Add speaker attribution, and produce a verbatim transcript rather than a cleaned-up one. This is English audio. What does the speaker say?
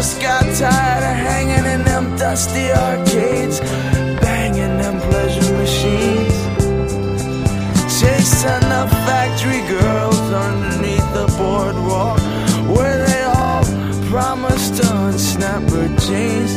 Speaker 1: just got tired of hanging in them dusty arcades,